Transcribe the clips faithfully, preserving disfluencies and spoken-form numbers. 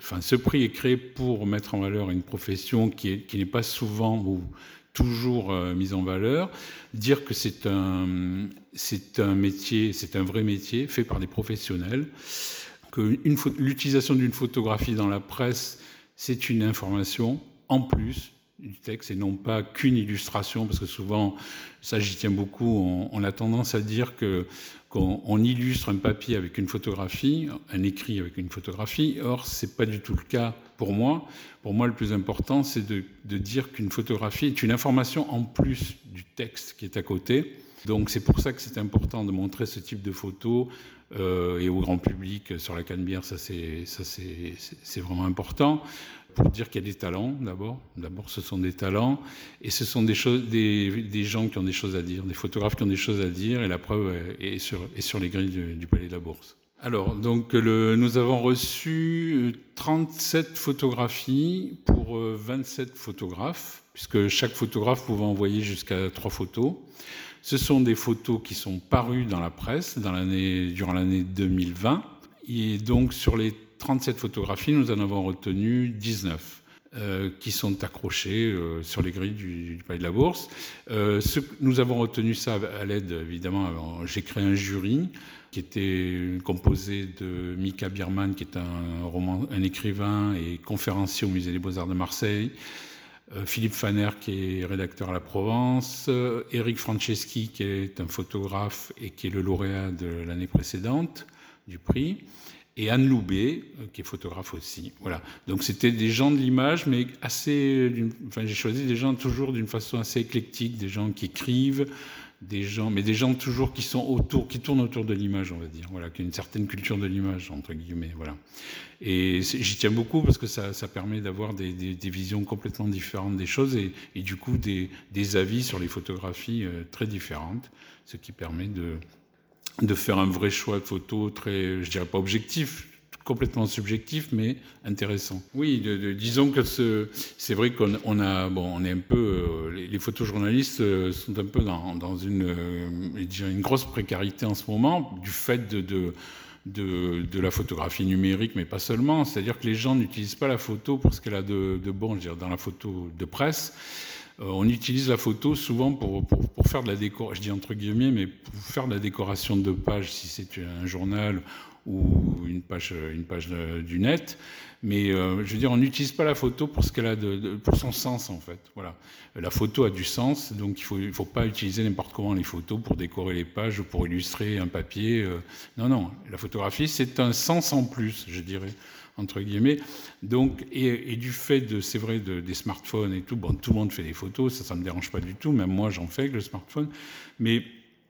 enfin, ce prix est créé pour mettre en valeur une profession qui, est, qui n'est pas souvent ou toujours euh, mise en valeur, dire que c'est un, c'est un métier, c'est un vrai métier fait par des professionnels, que une, l'utilisation d'une photographie dans la presse, c'est une information en plus du texte et non pas qu'une illustration, parce que souvent, ça j'y tiens beaucoup, on, on a tendance à dire que qu'on on illustre un papier avec une photographie, un écrit avec une photographie. Or, c'est pas du tout le cas pour moi. Pour moi, le plus important, c'est de, de dire qu'une photographie est une information en plus du texte qui est à côté. Donc, c'est pour ça que c'est important de montrer ce type de photos euh, et au grand public sur la Canebière. Ça, c'est, ça, c'est, c'est vraiment important. Pour dire qu'il y a des talents, d'abord. D'abord, ce sont des talents. Et ce sont des, choses, des, des gens qui ont des choses à dire, des photographes qui ont des choses à dire. Et la preuve est sur, est sur les grilles du, du Palais de la Bourse. Alors, donc, le, nous avons reçu trente-sept photographies pour vingt-sept photographes, puisque chaque photographe pouvait envoyer jusqu'à trois photos. Ce sont des photos qui sont parues dans la presse dans l'année, durant l'année deux mille vingt. Et donc, sur les trente-sept photographies, nous en avons retenu dix-neuf euh, qui sont accrochées euh, sur les grilles du, du Palais de la Bourse. Euh, ce, nous avons retenu ça à l'aide, évidemment, alors, j'ai créé un jury qui était composé de Mika Biermann, qui est un, roman, un écrivain et conférencier au Musée des Beaux-Arts de Marseille, euh, Philippe Faner, qui est rédacteur à la Provence, euh, Eric Franceschi, qui est un photographe et qui est le lauréat de l'année précédente du prix, et Anne Loubet, qui est photographe aussi. Voilà. Donc c'était des gens de l'image, mais assez. Enfin, j'ai choisi des gens toujours d'une façon assez éclectique, des gens qui écrivent, des gens, mais des gens toujours qui sont autour, qui tournent autour de l'image, on va dire. Voilà, qui ont une certaine culture de l'image, entre guillemets. Voilà. Et j'y tiens beaucoup parce que ça, ça permet d'avoir des, des, des visions complètement différentes des choses et, et du coup des, des avis sur les photographies euh, très différentes, ce qui permet de de faire un vrai choix de photos très, je dirais pas objectif, complètement subjectif, mais intéressant. Oui, de, de, disons que ce, c'est vrai qu'on on a, bon, on est un peu, euh, les, les photojournalistes euh, sont un peu dans, dans une, euh, je dirais une grosse précarité en ce moment, du fait de, de De, de la photographie numérique, mais pas seulement. C'est-à-dire que les gens n'utilisent pas la photo pour ce qu'elle a de, de bon, je veux dire, dans la photo de presse. Euh, on utilise la photo souvent pour, pour, pour faire de la décoration, je dis entre guillemets, mais pour faire de la décoration de page, si c'est un journal ou une page, une page de, du net. Mais euh, je veux dire, on n'utilise pas la photo pour ce qu'elle a de, de, pour son sens en fait. Voilà, la photo a du sens, donc il faut, il faut pas utiliser n'importe comment les photos pour décorer les pages ou pour illustrer un papier. Euh, non, non, la photographie c'est un sens en plus, je dirais entre guillemets. Donc, et, et du fait de, c'est vrai, de, des smartphones et tout, bon, tout le monde fait des photos, ça, ça me dérange pas du tout, même moi j'en fais avec le smartphone, mais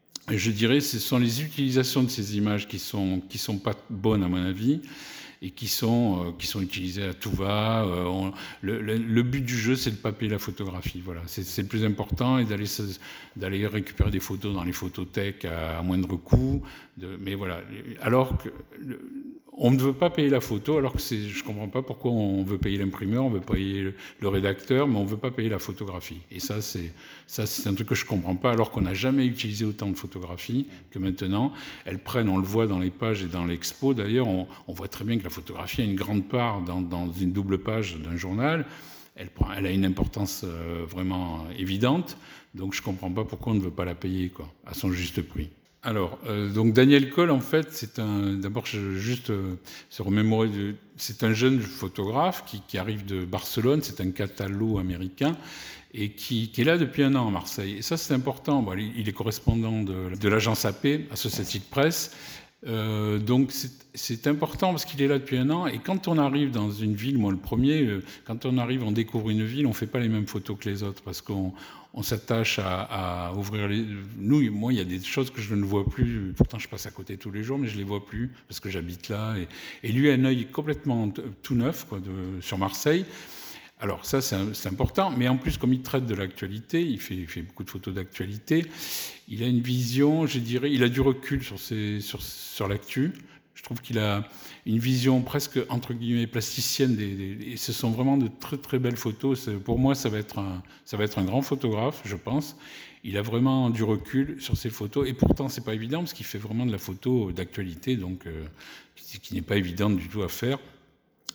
je dirais, ce sont les utilisations de ces images qui sont qui sont pas bonnes à mon avis et qui sont euh, qui sont utilisées à tout va. Euh, on, le, le, le but du jeu, c'est de pas payer la photographie. Voilà, c'est, c'est le plus important et d'aller d'aller récupérer des photos dans les photothèques à, à moindre coût. De, mais voilà, alors que le, on ne veut pas payer la photo, alors que c'est, je ne comprends pas pourquoi on veut payer l'imprimeur, on veut payer le, le rédacteur, mais on ne veut pas payer la photographie. Et ça, c'est, ça, c'est un truc que je ne comprends pas, alors qu'on n'a jamais utilisé autant de photographies que maintenant. Elles prennent, on le voit dans les pages et dans l'expo, d'ailleurs, on, on voit très bien que la photographie a une grande part dans, dans une double page d'un journal. Elle, prend, elle a une importance euh, vraiment évidente, donc je ne comprends pas pourquoi on ne veut pas la payer, quoi, à son juste prix. Alors, euh, donc Daniel Coll, en fait, c'est un. D'abord, je, juste euh, se remémorer. De, c'est un jeune photographe qui, qui arrive de Barcelone. C'est un catalo-américain et qui, qui est là depuis un an à Marseille. Et ça, c'est important. Bon, il est correspondant de, de l'agence A P, Associated Press. Euh, donc c'est, c'est important parce qu'il est là depuis un an et quand on arrive dans une ville, moi le premier, euh, quand on arrive, on découvre une ville, on fait pas les mêmes photos que les autres parce qu'on on s'attache à, à ouvrir les... Nous, moi, il y a des choses que je ne vois plus, pourtant je passe à côté tous les jours, mais je les vois plus parce que j'habite là et, et lui a un œil complètement tout neuf quoi, de, sur Marseille. Alors ça, c'est, c'est important, mais en plus, comme il traite de l'actualité, il fait, il fait beaucoup de photos d'actualité, il a une vision, je dirais, il a du recul sur, ses, sur, sur l'actu. Je trouve qu'il a une vision presque, entre guillemets, plasticienne. Des, des, et ce sont vraiment de très, très belles photos. C'est, pour moi, ça va, être un, ça va être un grand photographe, je pense. Il a vraiment du recul sur ses photos. Et pourtant, c'est pas évident, parce qu'il fait vraiment de la photo d'actualité, donc euh, qui, qui n'est pas évidente du tout à faire.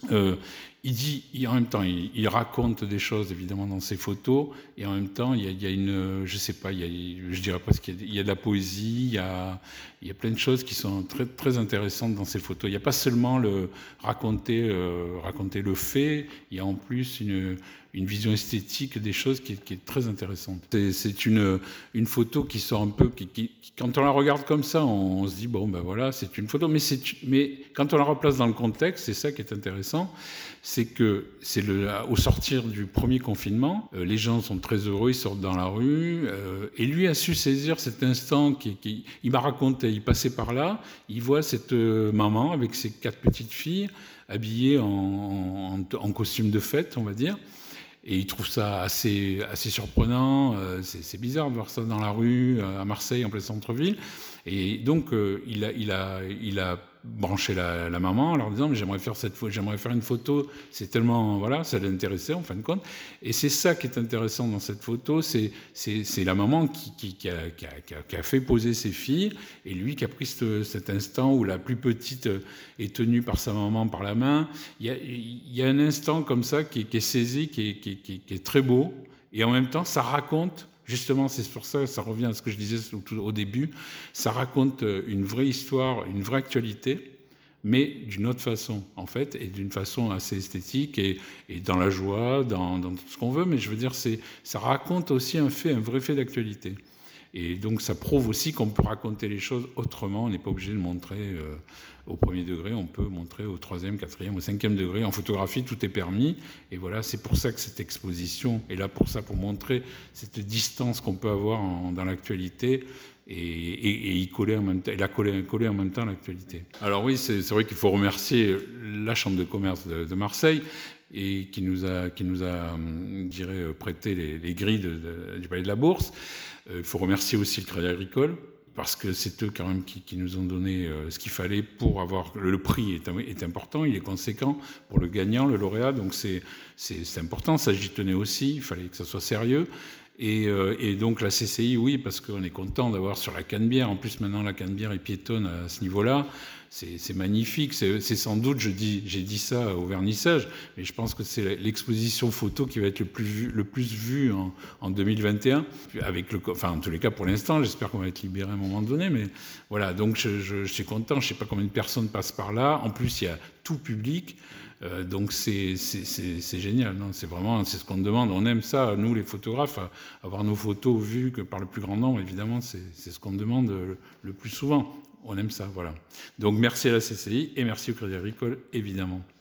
Euh, il dit, il, en même temps, il, il raconte des choses évidemment dans ses photos, et en même temps, il y a, il y a une, je sais pas, il y a, je dirais presque qu'il y a, il y a de la poésie, il y a, il y a plein de choses qui sont très très intéressantes dans ses photos. Il n'y a pas seulement le raconter, euh, raconter le fait, il y a en plus une une vision esthétique des choses qui est, qui est très intéressante. C'est une, une photo qui sort un peu, qui, qui, quand on la regarde comme ça, on, on se dit, bon, ben voilà, c'est une photo, mais, mais quand on la replace dans le contexte, c'est ça qui est intéressant, c'est que c'est le, au sortir du premier confinement, euh, les gens sont très heureux, ils sortent dans la rue, euh, et lui a su saisir cet instant, qui, qui, il m'a raconté, il passait par là, il voit cette euh, maman avec ses quatre petites filles, habillées en, en, en costume de fête, on va dire. Et il trouve ça assez, assez surprenant, euh, c'est bizarre de voir ça dans la rue, à Marseille, en plein centre-ville. Et donc, euh, il, a, il, a, il a branché la, la maman en leur disant « mais j'aimerais faire, cette, j'aimerais faire une photo ». C'est tellement, voilà, ça l'intéressait en fin de compte. Et c'est ça qui est intéressant dans cette photo, c'est la maman qui, qui, qui, a, qui, a, qui a fait poser ses filles, et lui qui a pris ce, cet instant où la plus petite est tenue par sa maman par la main. Il y a, il y a un instant comme ça qui, qui est saisi, qui est, qui, qui, qui est très beau, et en même temps, ça raconte... Justement, c'est pour ça, ça revient à ce que je disais au début, ça raconte une vraie histoire, une vraie actualité, mais d'une autre façon, en fait, et d'une façon assez esthétique, et, et dans la joie, dans, dans tout ce qu'on veut, mais je veux dire, ça raconte aussi un fait, un vrai fait d'actualité. Et donc, ça prouve aussi qu'on peut raconter les choses autrement, on n'est pas obligé de montrer euh, au premier degré, on peut montrer au troisième, quatrième, au cinquième degré. En photographie, tout est permis. Et voilà, c'est pour ça que cette exposition est là pour ça, pour montrer cette distance qu'on peut avoir en, dans l'actualité et, et, et y coller en même temps, et la coller, coller en même temps l'actualité. Alors oui, c'est vrai qu'il faut remercier la Chambre de commerce de, de Marseille, et qui nous a, qui nous a je dirais, prêté les, les grilles de, de, du Palais de la Bourse. Il euh, faut remercier aussi le Crédit Agricole, parce que c'est eux quand même qui, qui nous ont donné euh, ce qu'il fallait pour avoir... Le, le prix est, est important, il est conséquent pour le gagnant, le lauréat, donc c'est important, ça j'y tenais aussi, il fallait que ça soit sérieux. Et, euh, et donc la C C I, oui, parce qu'on est content d'avoir sur la Canebière, en plus maintenant la Canebière est piétonne à ce niveau-là, c'est magnifique, c'est sans doute, j'ai dit, dit ça au vernissage, mais je pense que c'est l'exposition photo qui va être le plus vu, le plus vue en, en deux mille vingt et un, avec le, enfin en tous les cas pour l'instant, j'espère qu'on va être libéré à un moment donné, mais voilà, donc je, je, je suis content, je ne sais pas combien de personnes passent par là, en plus il y a tout public, euh, donc c'est génial, c'est vraiment, c'est ce qu'on demande, on aime ça, nous les photographes, avoir nos photos vues que par le plus grand nombre, évidemment, c'est ce qu'on demande le, le plus souvent. On aime ça, voilà. Donc merci à la C C I et merci au Crédit Agricole, évidemment.